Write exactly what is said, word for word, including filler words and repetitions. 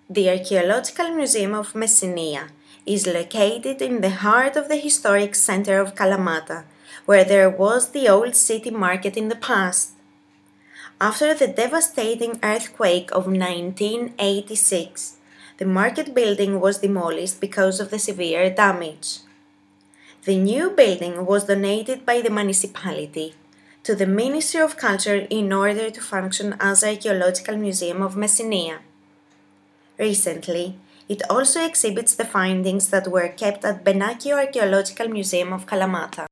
The Archaeological Museum of Messenia is located in the heart of the historic center of Kalamata, where there was the old city market in the past. After the devastating earthquake of nineteen eighty-six, the market building was demolished because of the severe damage. The new building was donated by the municipality to the Ministry of Culture in order to function as Archaeological Museum of Messenia. Recently, it also exhibits the findings that were kept at Benakio Archaeological Museum of Kalamata.